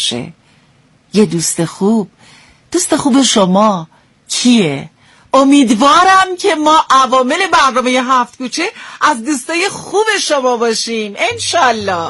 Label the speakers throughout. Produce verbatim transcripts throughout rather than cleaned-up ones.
Speaker 1: باشه. یه دوست خوب. دوست خوب شما کیه؟ امیدوارم که ما عوامل برنامه هفت کوچه از دوستای خوب شما باشیم انشالله.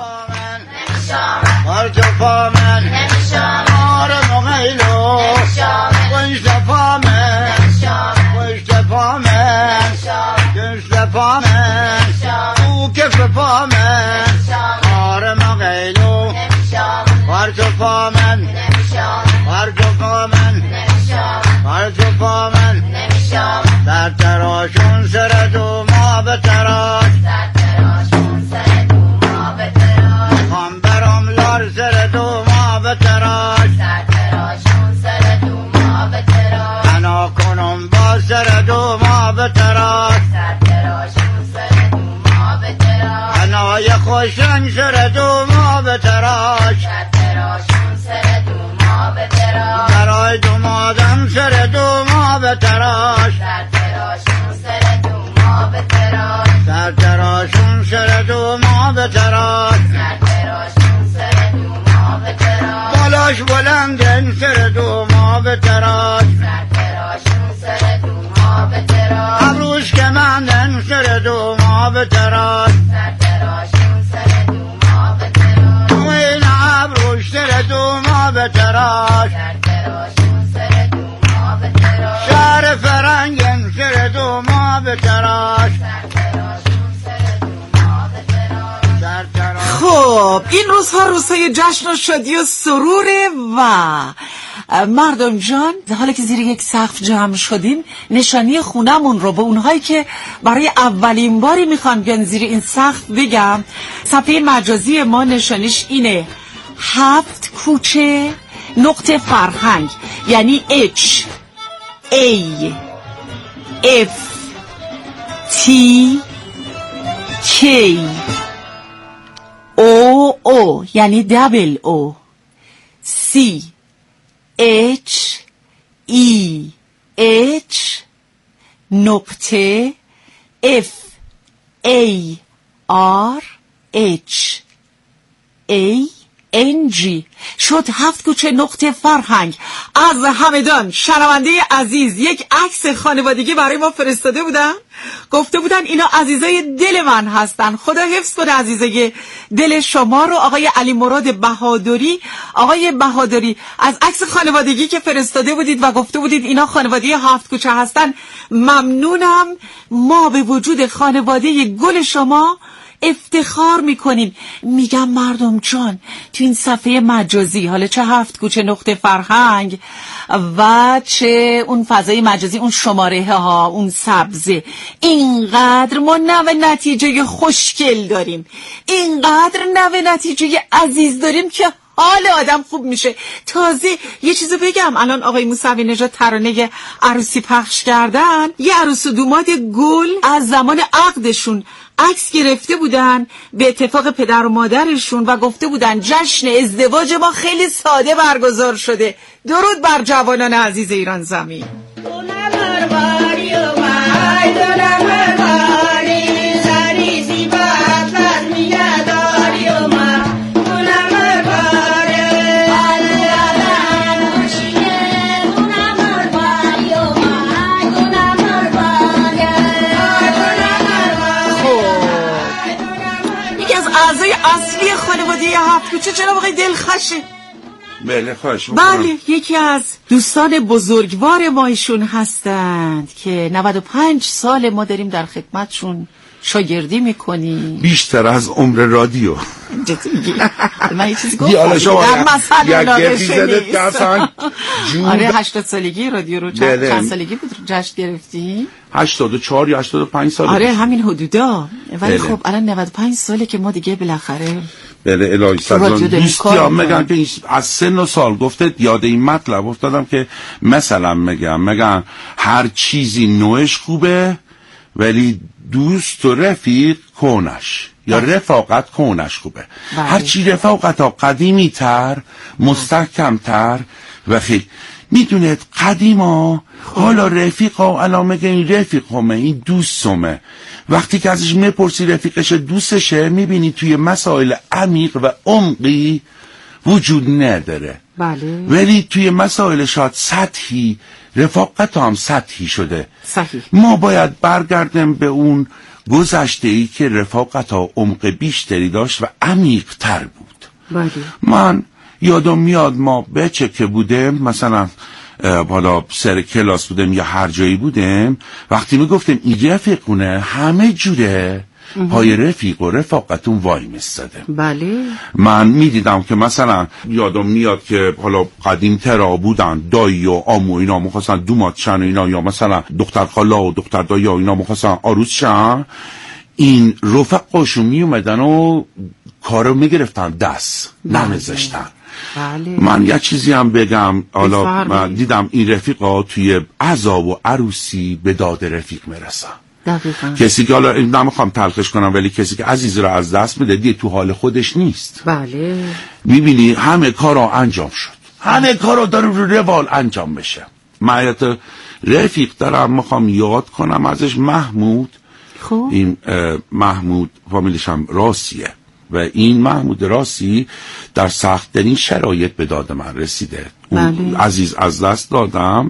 Speaker 2: در تراشون سر دو ما به تراش، در تراشون سر دو ما به تراش، خان برام لار سر دو ما به تراش، در تراشون سر دو ما به تراش، انا کنم با سر دو ما به تراش، در تراشون سر دو ما به تراش، انا یه خوشنگ سر دو ما به تراش، در تراشون سر دو ما به تراش، برای دو مادم سر دو ما به تراش، در تراشون سر دو ما به تراش، در تراشون سر دو ما به تراش، در تراشون سر دو ما به تراش، بالاش بلندن سر دو ما به تراش، در تراشون سر دو ما به تراش، ابروش کمندن سر دو ما به تراش، در تراشون سر دو ما به تراش، این ابروش سر دو ما به تراش، در تراشون سر دو ما به تراش، شهر فرنگن سر دو ما به تراش، در تراشون سر دو ما به تراش، در تراش.
Speaker 1: خب این روزها روزهای جشن و شادی و سروره و مردم جان، حالا که زیر یک سقف جمع شدیم نشانی خونمون رو به اونهایی که برای اولین باری میخوان بیان زیر این سقف بگم. صفحه مجازی ما نشانیش اینه: هفت کوچه نقطه فرهنگ، یعنی H A F T K O O یعنی دبل O C H E H نقطه F A R H A N G شد هفت کوچه نقطه فرهنگ. از همدان شنونده عزیز یک عکس خانوادگی برای ما فرستاده بودن، گفته بودن اینا عزیزای دل من هستن. خدا حفظ کنه عزیزای دل شما رو. آقای علی مراد بهادری، آقای بهادری از عکس خانوادگی که فرستاده بودید و گفته بودید اینا خانواده هفت کوچه هستن ممنونم. ما به وجود خانواده گل شما افتخار میکنیم. میگم مردم جان تو این صفحه مجازی، حالا چه هفت کوچه نقطه فرهنگ و چه اون فضای مجازی، اون شماره ها، اون سبزه، اینقدر ما نوع نتیجه خوشگل داریم، اینقدر نوع نتیجه عزیز داریم که حال آدم خوب میشه. تازه یه چیزو بگم، الان آقای موسوی نژاد ترانه عروسی پخش کردن، یه عروس و دوماد گل از زمان عقدشون عکس گرفته بودن به اتفاق پدر و مادرشون و گفته بودن جشن ازدواج ما خیلی ساده برگزار شده. درود بر جوانان عزیز ایران زمین. اصلی خانواده هفت کوچه جناب آقای دلخشه.
Speaker 3: بله خواهش می‌کنم.
Speaker 1: بله یکی از دوستان بزرگوار ما ایشون هستند که نود و پنج سال ما داریم در خدمتشون شاگردی میکنیم،
Speaker 3: بیشتر از عمر رادیو.
Speaker 1: من یه چیزی گفتم در مثل مناقشه نیست. آره هشتاد سالگی رادیو رو چند, چند سالگی بود جشن گرفتی؟
Speaker 3: هشتاد و چهار یا هشتاد و پنج سال.
Speaker 1: آره همین حدودا. ولی خب الان نود و پنج ساله که ما دیگه بالاخره
Speaker 3: بله الهی سلام دوستی ها میگن که از سن و سال گفته یاد این مطلب افتادم که مثلا میگم میگن هر چیزی نوعش خوبه ولی دوست و رفیق کونش یا رفاقت کونش خوبه. بله. هر چی رفاقت ها قدیمی تر مستحکم تر و خیلی میدونید قدیما حالا رفیق ها الان میگه این رفیق همه این دوست همه. وقتی که ازش میپرسی رفیقش دوستشه میبینی توی مسائل عمیق و عمقی وجود نداره.
Speaker 1: بله.
Speaker 3: ولی توی مسائل شاید سطحی رفاقت هم سطحی شده.
Speaker 1: صحیح.
Speaker 3: ما باید برگردیم به اون گذشته ای که رفاقت ها عمق بیشتری داشت و عمیق تر بود.
Speaker 1: بله.
Speaker 3: من یادم میاد ما بچه که بودیم، مثلا بالا سر کلاس بودیم یا هر جایی بودیم، وقتی میگفتیم این رفیقونه همه جوره پای رفیق و رفاقتون وای میستده.
Speaker 1: بله.
Speaker 3: من میدیدم که مثلا یادم میاد که حالا قدیم ترا بودن دایی و آمو اینا مخواستن دومات شن و اینا، یا مثلا دختر خالا و دختر دایی ها اینا مخواستن عروس شن، این رفقاشون میومدن و کارو میگرفتن دست نمیذاشتن.
Speaker 1: بله.
Speaker 3: من یه چیزی هم بگم، حالا من دیدم این رفیقا توی عزا و عروسی به داد رفیق میرسن.
Speaker 1: دقیقا.
Speaker 3: کسی که حالا نمیخوام تلخش کنم ولی کسی که عزیز رو از دست میده دیگه تو حال خودش نیست.
Speaker 1: بله.
Speaker 3: میبینی همه کارا انجام شد، همه کارا داره رو روال انجام بشه. من رفیق دارم میخوام یاد کنم ازش، محمود.
Speaker 1: خوب.
Speaker 3: این محمود فامیلش هم راسیه و این محمود راسی در سخت‌ترین شرایط به داد من رسیده.
Speaker 1: بله.
Speaker 3: عزیز از دست دادم.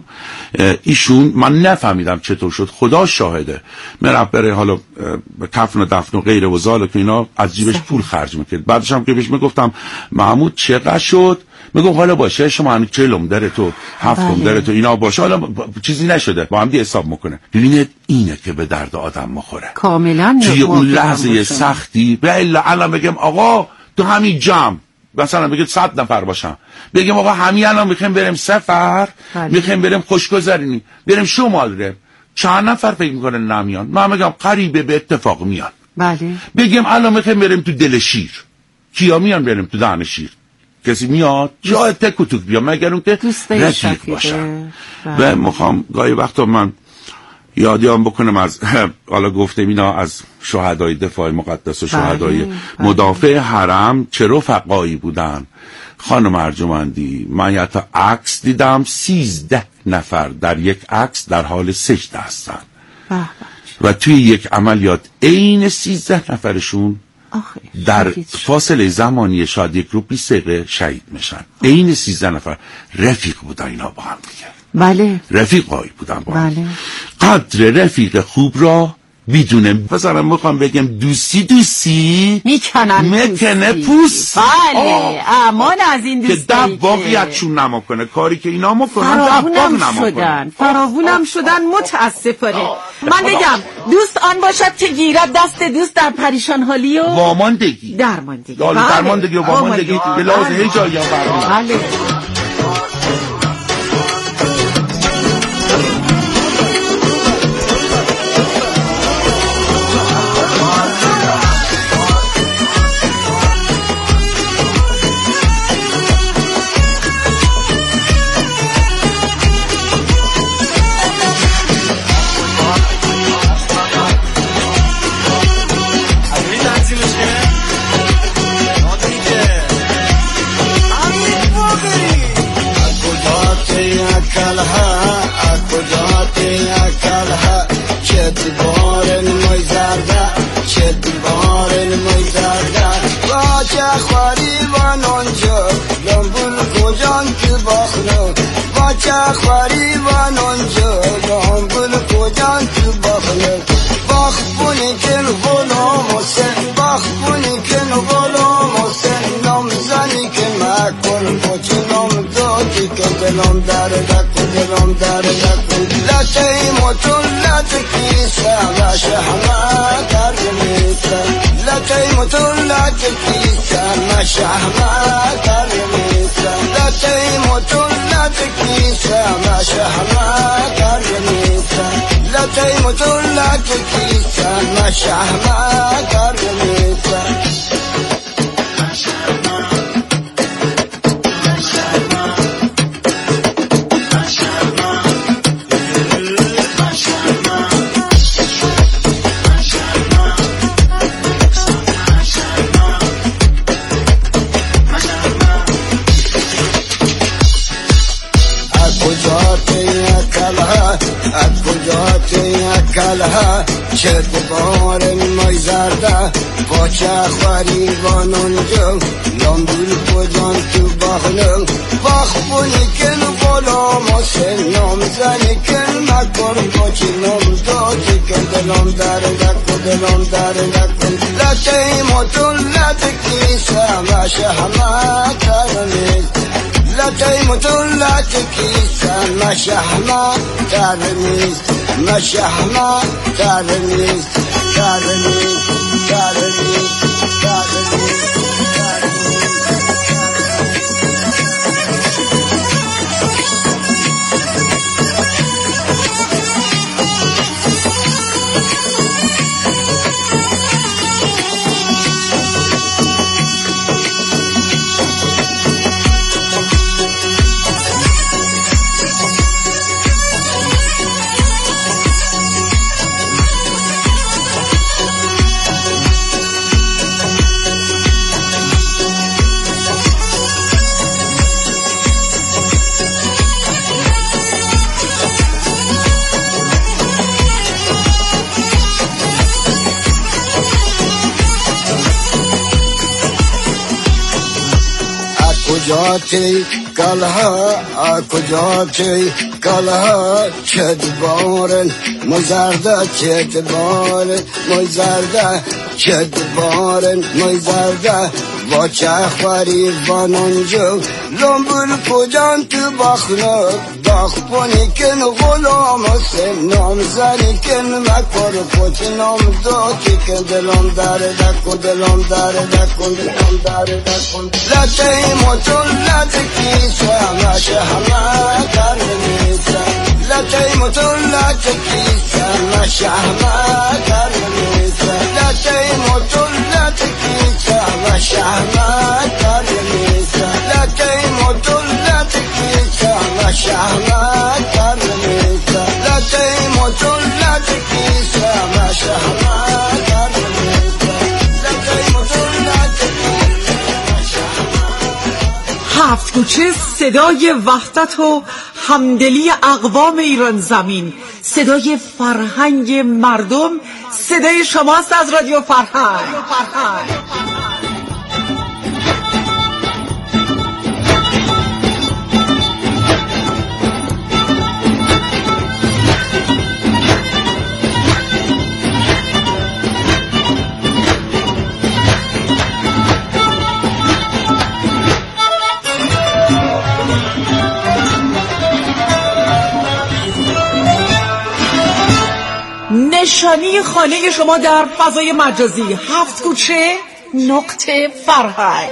Speaker 3: ایشون من نفهمیدم چطور شد، خدا شاهده من بره حالا به کفن و دفن و غیر و ذالک که اینا از جیبش پول خرج میکرد. بعدش هم که بهش میگفتم محمود چقدر شد، میگم حالا باشه شما هنوز چهلم داره تو هفتم داره تو اینا باشه، حالا چیزی نشده با هم دی حساب میکنه. ببینید اینه که به درد آدم میخوره
Speaker 1: کاملا.
Speaker 3: توی اون لحظه سختی. و الا الان بگم آقا تو همین جمع مثلا بگید صد نفر باشم، بگم آقا همین الان میخوایم بریم سفر، میخوایم بریم خوشگذرونی، بریم شمال ریم، چند نفر فکر میکنه نمیان؟ من میگم قریبه به اتفاق میان.
Speaker 1: بله.
Speaker 3: بگم الان میخوایم بریم تو دل شیر، کیا میان بریم تو دهن شیر؟ کسی میاد؟ جای تک و توک بیان مگر اون که رفیق باشن. و میخوام گاهی وقتا من یادیام بکنم از حالا گفتم اینا از شهدای دفاع مقدس و شهدای مدافع حرم چه رفقایی بودن. خانم ارجمندی من یا تا عکس دیدم سیزده نفر در یک عکس در حال سجده هستن و توی یک عملیات عین سیزده نفرشون در فاصله زمانی شاید یک رو بیست دقیقه شهید میشن. عین سیزده نفر رفیق بودن اینا با هم دیگه.
Speaker 1: بله.
Speaker 3: رفیقایی بودن با هم.
Speaker 1: بله.
Speaker 3: قدر رفیق خوب را بدونه. مثلا میخوام بگم دوستی دوستی
Speaker 1: میکنن
Speaker 3: میکنه پوست.
Speaker 1: بله. امان از این دوستی
Speaker 3: که دباغیتشون نما کنه، کاری که اینا میکنن دباغ نما کنن.
Speaker 1: فراوونم شدن متاسفانه. من بگم دوست آن باشد که گیرد دست دوست در پریشان حالی و
Speaker 3: واماندگی
Speaker 1: درماندگی.
Speaker 3: درماندگی و واماندگی به لحاظ هیچ جایی هم برمونن.
Speaker 1: بله.
Speaker 4: خواری و نانجا گامبل کجان تو بخله باخ بونی کن غلام حسین باخ بونی کن غلام حسین نام زنی که مکن بچه نام دادی که دلم درده کن دلم درده کن لطه مطل لطه کیسه و شهمه کرده میسه لطه مطل لطه کیسه و شهمه کرده میسه لطه مطل لطه کیسه و شهمه کرده میسه لطه مطل لطه کیسه و شهمه کرده میسه از کجا کلها چه بار مای زرده با چخوری وانونجو لامبول کجان تو باخنو باخ بونی کن بالا ماسه نام زنی کن مکر باچی نام داتی کن دلام در دکن دلام در دکن لطه موتون لطه کیسه مشه همه ترمیز لطه موتون لطه کیسه مشه همه ترمیز مشه همه ترمیز ترمیز ترمیز ترمیز کجاتی کلها کجاتی کلها چد بارن مزرده چد بارن مزرده چد بارن مزرده با چخوری وانونجو لامبول کجان تو باخنو باخ پونی کن غلام حسین نام زنی کن مکر پوچ نام داتی کن دلام در دکن دلام در دکن دلام در دکن لطه موتون لطه کیسه مشه همه ترمیزه لطه موتون لطه کیسه مشه همه ترمیزه لطه موتون لطه کیسه مشه همه ترمیزه لطه موتون لطه کیسه مشه همه ترمیزه لطه موتون لطه کیسه مشه همه ترمیزه لطه موتون لطه کیسه
Speaker 1: هفت کوچه صدای وحدت و همدلی اقوام ایران زمین، صدای فرهنگ مردم، صدای شماست از رادیو فرهنگ. نشانی خانه شما در فضای مجازی، هفت کوچه نقطه فرهنگ.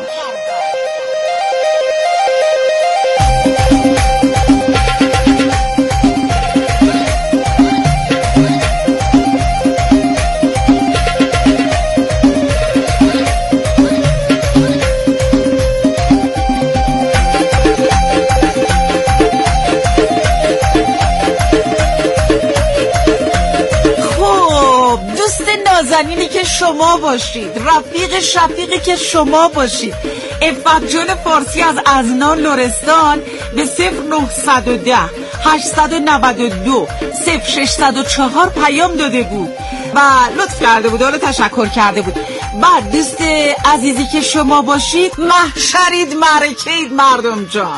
Speaker 1: نازنینی که شما باشید، رفیق شفیقی که شما باشید، افت جون فارسی از ازنا لرستان به صفر نهصد و ده هشتصد و نود و دو صفر ششصد و چهار پیام داده بود و لطف کرده بود، حالا تشکر کرده بود. بعد دوست عزیزی که شما باشید، محشرید معرکید مردم جان.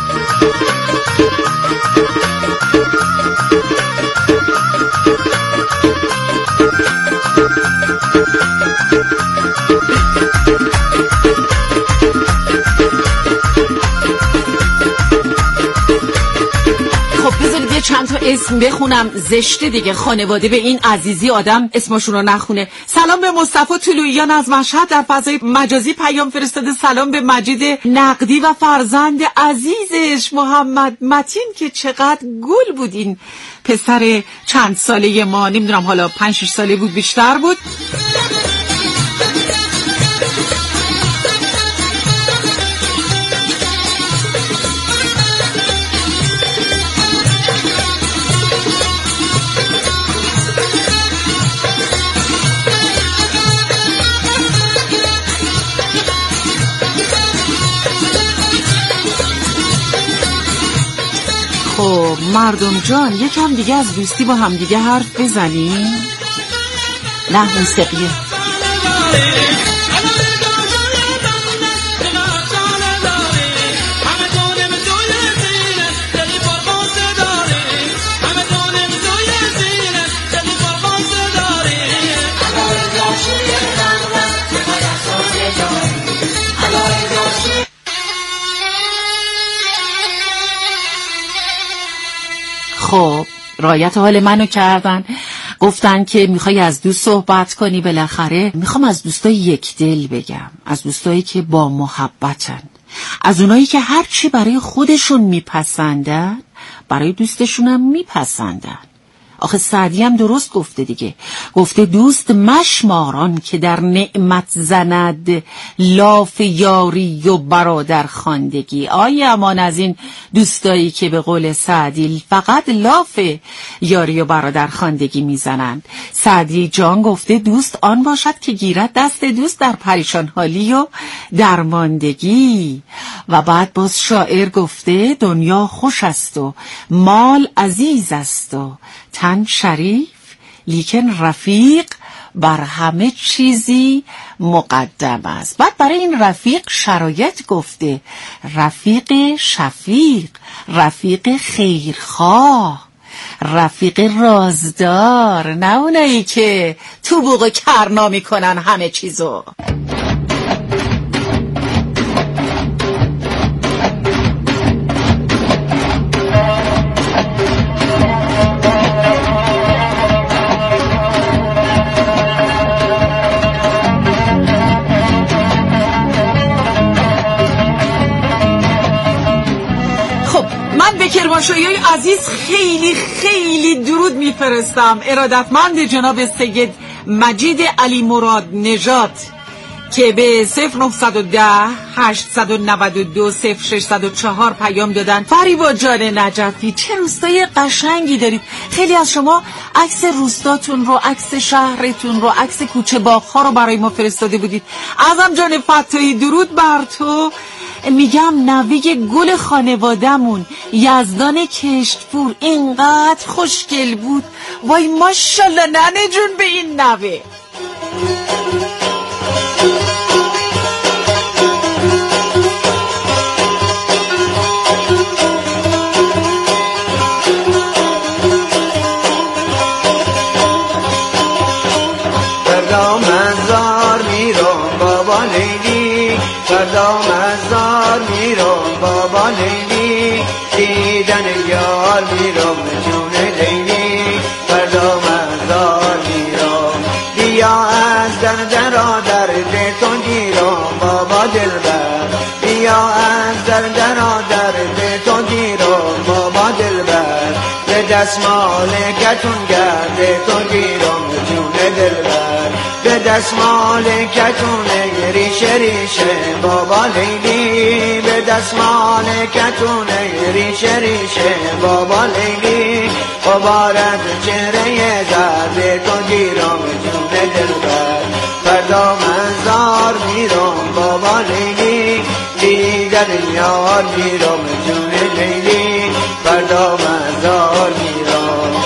Speaker 1: خب بذارید یه چند تا اسم بخونم، زشته دیگه خانواده به این عزیزی آدم اسمشون رو نخونه. سلام به مصطفی طلوییان از مشهد در فضای مجازی پیام فرستاده. سلام به مجید نقدی و فرزند عزیزش محمد متین که چقدر گل بود این پسر چند ساله ما، نمیدونم حالا پنج شش ساله بود بیشتر بود. خب مردم جان یکم دیگه از دوستی با هم دیگه حرف بزنیم. نه موسیقیه. خب رایت حال منو کردن، گفتن که میخوای از دوست صحبت کنی. بالاخره میخوام از دوستای یک دل بگم، از دوستایی که با محبتن، از اونایی که هرچی برای خودشون میپسندن برای دوستشونم میپسندن. آخه سعدی هم درست گفته دیگه، گفته دوست مشماران که در نعمت زند لاف یاری و برادر خواندگی. آی امان از این دوستایی که به قول سعدی فقط لاف یاری و برادر خواندگی میزنند. سعدی جان گفته دوست آن باشد که گیرد دست دوست در پریشان حالی و درماندگی. و بعد باز شاعر گفته دنیا خوش است و مال عزیز است و تن شریف لیکن رفیق بر همه چیزی مقدم است. بعد برای این رفیق شرایط گفته، رفیق شفیق، رفیق خیرخواه، رفیق رازدار، نه اونایی که تو بوق کرنا میکنن همه چیزو. کرمانشاهی عزیز خیلی خیلی درود میفرستم. ارادتمند جناب سید مجید علی مراد نژاد که به صفر نهصد و ده هشتصد و نود و دو صفر ششصد و چهار پیام دادن. فریبا جان نجفی چه روستای قشنگی دارید. خیلی از شما عکس روستاتون رو، عکس شهرتون رو، عکس کوچه باغ‌ها رو برای ما فرستاده بودید. اعظم جان فتاحی درود بر تو. میگم نوه گل خانوادمون یزدان کشتپور اینقدر خوشگل بود. وای ماشاءالله ننه جون به این نوه.
Speaker 4: فردا مزار میرم بابا لیلی، فردا مزار میرم بابا لیلی، دیدن یار میرم جون لیلی، فردا مزار میرم. بیا از در درا درد تو گیرم بابا دلبر، بیا از در درا درد تو گیرم بابا دلبر، به دستمال کتون گرد تو گیرم جون دلبر، به دستمال کتونه ریشه ریشه بابا لیلی، به دستمال کتونه ریشه ریشه بابا لیلی، مبارک چهره زرد تو گیرم جون دلبر، فردا منظار میرم بابا لیلی، دیدن یار میرم جون لیلی، فردا منظار میرم.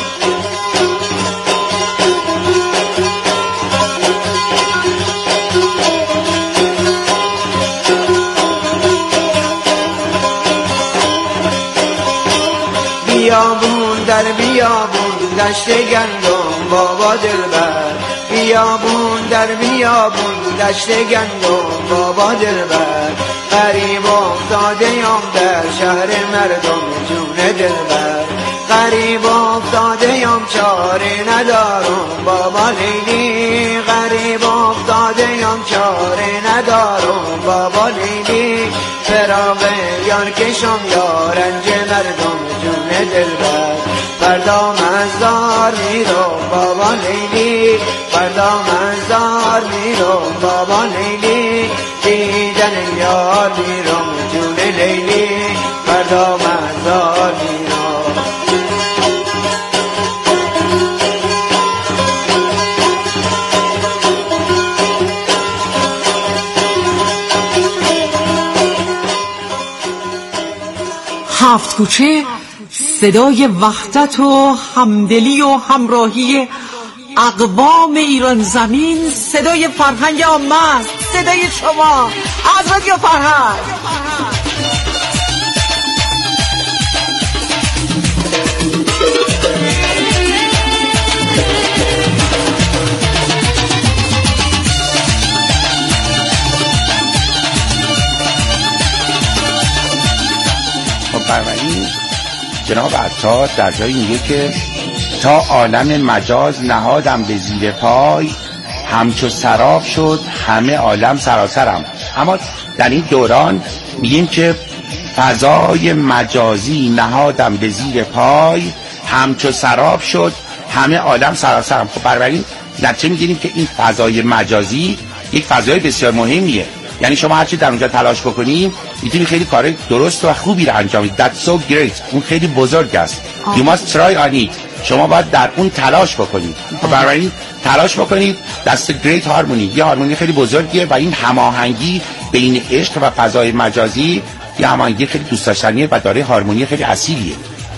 Speaker 4: بیابون در بیابون دشت گندم بابا دلبر، بیابون در بیابون دشت گندم بابا دلبر، غریب افتاده ام در شهر مردم جون دلبر، غریب افتاده ام چاره ندارم بابا لیلی، غریب افتاده ام چاره ندارم بابا لیلی، فراق یار کشم یارنج مردم جون دلبر، فردا مزار میرم بابا لیلی، فردا مزار میرم بابا لیلی، دیدن یار میرم جون لیلی، فردا مزار میرم.
Speaker 1: هفت کوچه صدای وحدت و همدلی و همراهی اقوام ایران زمین، صدای فرهنگ عامه است. صدای شما از رادیو فرهنگ.
Speaker 3: بنابراین جناب عطار در جایی میگه که تا عالم مجاز نهادم به زیر پای، همچو سراب شد همه عالم سراسرم. اما در این دوران میگیم که فضای مجازی نهادم به زیر پای، همچو سراب شد همه عالم سراسرم. خب بنابراین نتیجه میگیریم که این فضای مجازی یک فضای بسیار مهمیه. یعنی شما هرچی در اونجا تلاش بکنیم میتونی خیلی کار درست و خوبی رو انجام بدید. That's so great. اون خیلی بزرگ است. You must try on it. شما باید در اون تلاش بکنید. بنابراین تلاش بکنید. That's a great harmony. یه هارمونی خیلی بزرگیه و این هماهنگی بین عشق و فضای مجازی یه هماهنگی خیلی دوست داشتنیه و داره هارمونی خیلی اصیلیه.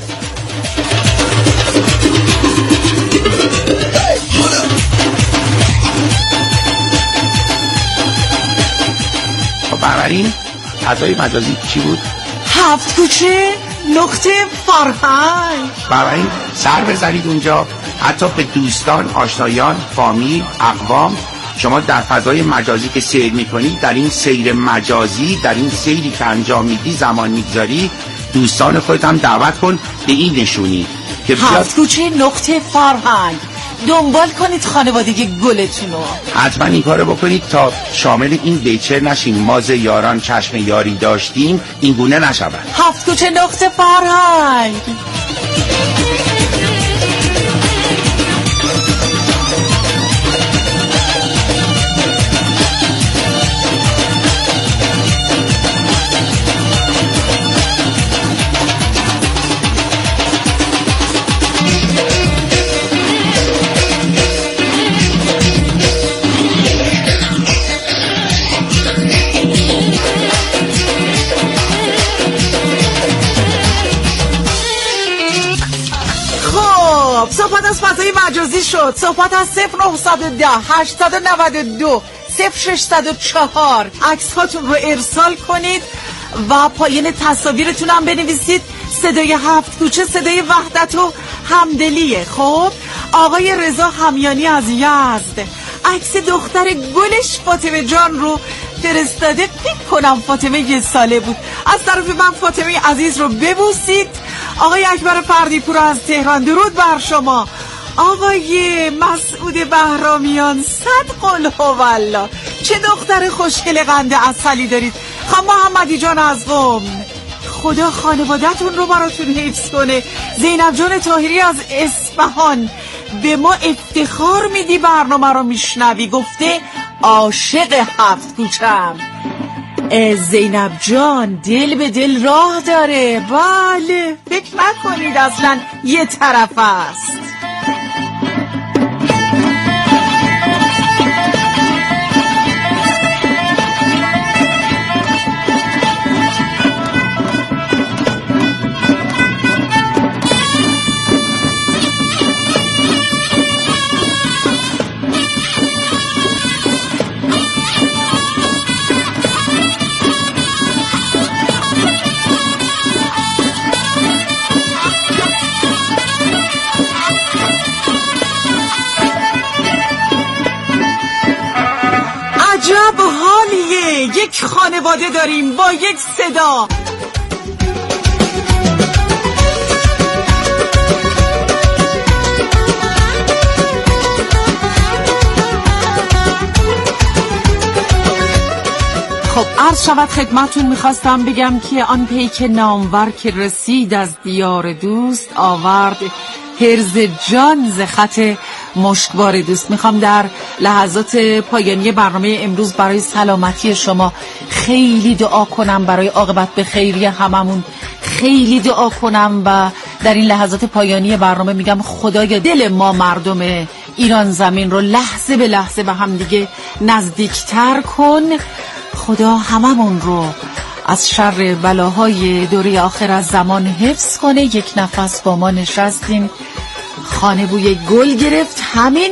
Speaker 3: بنابراین فضای مجازی چی بود؟
Speaker 1: هفت کوچه نقطه فرهنگ.
Speaker 3: بنابراین سر بزنید اونجا، حتی به دوستان، آشنایان، فامیل، اقوام. شما در فضای مجازی که سیر میکنید، در این سیر مجازی، در این سیری که انجام میدی، زمان میگذاری، دوستان خودت هم دعوت کن به این نشونی که
Speaker 1: هفت کوچه نقطه فرهنگ. دنبال کنید خانوادگی گلتونو.
Speaker 3: حتما این کارو بکنید تا شامل این بیچر نشیم. ما ز یاران چشم یاری داشتیم، این گونه نشود.
Speaker 1: هفت کوچه نقطه فرهنگ. صحبت از فضای مجازی شد. صحبت از صفر نه یک صفر هشت نه دو صفر شش صفر چهار عکس هاتون رو ارسال کنید و پایین تصاویرتون هم بنویسید صدای هفت کوچه صدای وحدت و همدلیه. خب آقای رضا همیانی از یزد عکس دختر گلش فاطمه جان رو فرستاده. فکر کنم فاطمه یه ساله بود. از طرف من فاطمه عزیز رو ببوسید. آقای اکبر فردیپور از تهران درود بر شما. آقای مسعود بهرامیان صد قل هوالله چه دختر خوشگل قند عسلی دارید. خانم محمدی جان از قم خدا خانوادتون رو براتون حفظ کنه. زینب جان طاهری از اصفهان به ما افتخار میدی برنامه رو میشنوی. گفته عاشق هفت کوچم. زینب جان دل به دل راه داره. بله فکر نکنید اصلا یه طرف است. عجب حالیه. یک خانواده داریم با یک صدا. خب عرض شود خدمتون، میخواستم بگم که آن پیک نامور که رسید از دیار دوست، آورد هرز جان ز خط مشکبار دوست. میخوام در لحظات پایانی برنامه امروز برای سلامتی شما خیلی دعا کنم، برای عاقبت به خیری هممون خیلی دعا کنم و در این لحظات پایانی برنامه میگم خدایا دل ما مردم ایران زمین رو لحظه به لحظه به هم دیگه نزدیکتر کن. خدا هممون رو از شر بلاهای دوره آخر از زمان حفظ کنه. یک نفس با ما نشستیم، خانه بوی گل گرفت. همین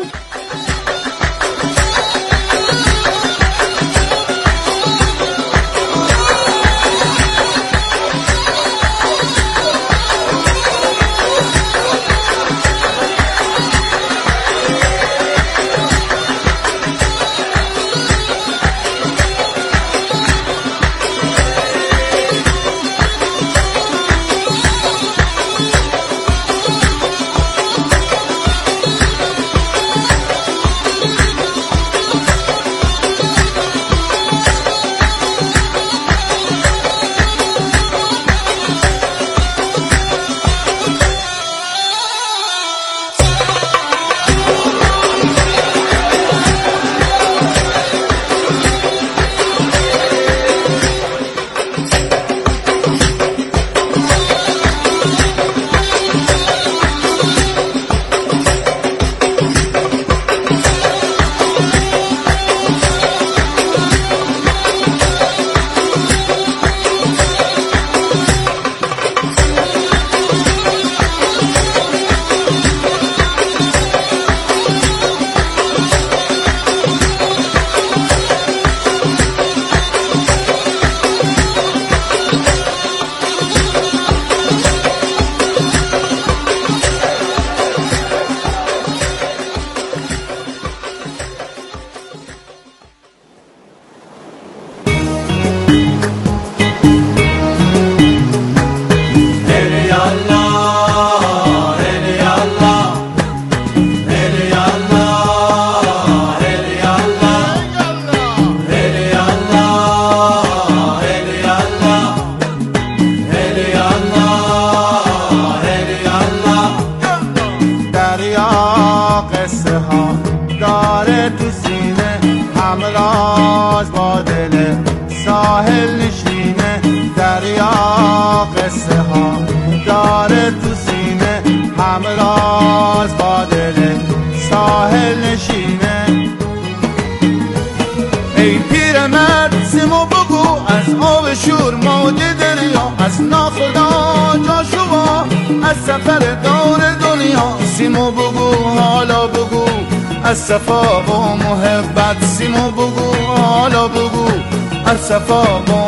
Speaker 5: صفا و محبت سیمو بگو، حالا بگو از صفا و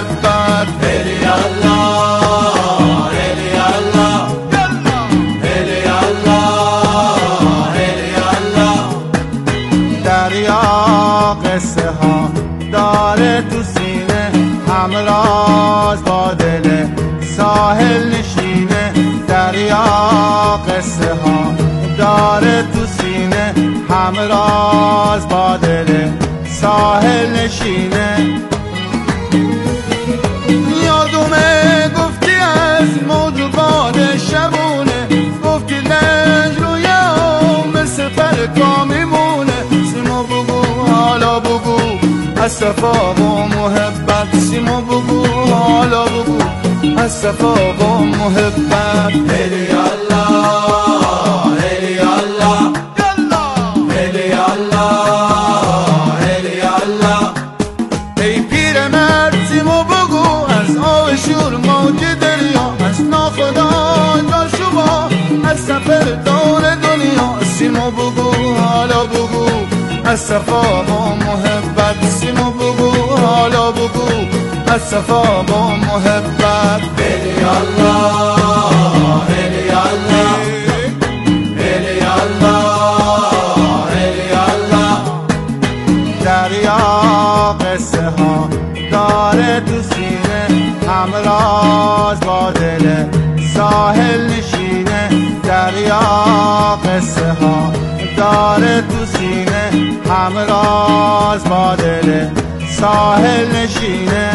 Speaker 5: محبت. هلی الله هلی الله هلی الله هلی الله. دریا قصه ها داره تو سینه، همراز با دل ساحل نشینه. دریا قصه ها داره تو سینه، همراز با دل ساحل نشینه. یادومه گفتی از موج باد شبونه، گفتی لنج رویا مثل پرکا میمونه. سیمو بگو حالا بگو از صفا و محبت. سیمو بگو حالا بگو از صفا و محبت. هلی الله هلی الله هلی الله هلی الله. ای پیر مرد سیمو بگو از آب شور موج دریا، از ناخدا جاشوا از سفر دور دنیا. سیمو بگو حالا بگو از صفا و محبت. سیمو بگو حالا بگو از صفا و محبت. هلی الله هلی الله هلی الله هلی الله. دریا قصه ها داره تو سینه، همراز با دل ساحل نشینه. دریا قصه ها داره تو سینه، همراز با دل ساحل نشینه.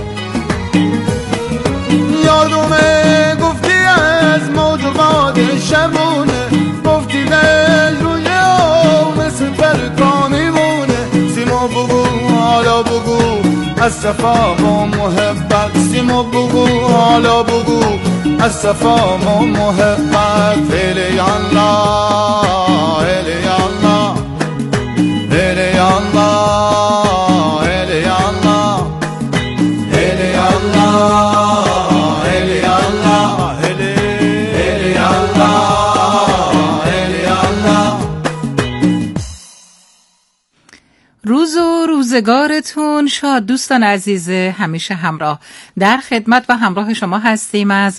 Speaker 5: یادومه گفتی از موج و باد شبونه، گفتی لنج روی آب مثل پرکا میمونه. سیمو بگو حالا بگو از صفا و محبت. سیمو بگو حالا بگو از صفا و محبت. هلی الله هلی الله هلی الله هلی الله هلی الله.
Speaker 6: روزگارتون شاد دوستان عزیز. همیشه همراه در خدمت و همراه شما هستیم از